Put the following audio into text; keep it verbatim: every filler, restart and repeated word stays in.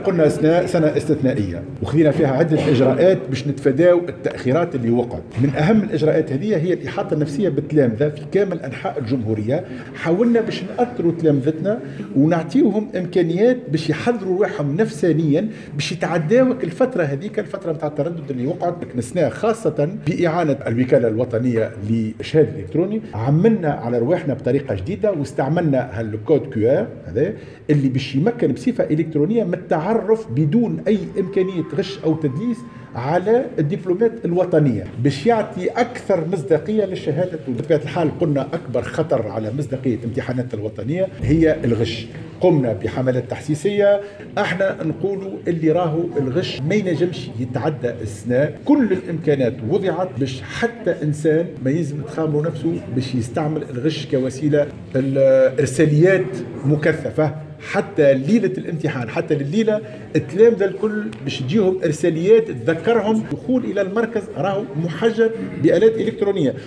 قلنا سنة, سنة استثنائية وخذينا فيها عدة إجراءات باش نتفاداو التأخيرات اللي وقعت. من أهم الإجراءات هذه هي الإحاطة النفسية بالتلامذة في كامل أنحاء الجمهورية. حاولنا باش نأثروا تلامذتنا ونعطيوهم إمكانيات باش يحضروا روحهم نفسانيا باش يتعداوك الفترة هذيك، الفترة متاع التردد اللي وقعت. كنسناها خاصة بإعانة الوكالة الوطنية للشهادة الإلكتروني. عملنا على رواحنا بطريقة جديدة واستعملنا هالكود كيو ار هذا اللي باش يمكن بصفة إلكترونية من التعرف بدون أي إمكانية غش أو تدليس على الدبلومات الوطنية باش يعطي أكثر مصداقية للشهادة. بطبيعة الحال قلنا أكبر خطر على مصداقية امتحانات الوطنية هي الغش. قمنا بحملات تحسيسية. احنا نقولوا اللي راهو الغش ما ينجمش يتعدى السنة. كل الإمكانات وضعت باش حتى إنسان ما يلزم تخامر نفسه باش يستعمل الغش كوسيلة. الإرساليات مكثفة حتى ليلة الامتحان، حتى لليلة التلامذة الكل باش تجيهم إرساليات تذكرهم دخول إلى المركز راهو محجر بآلات إلكترونية.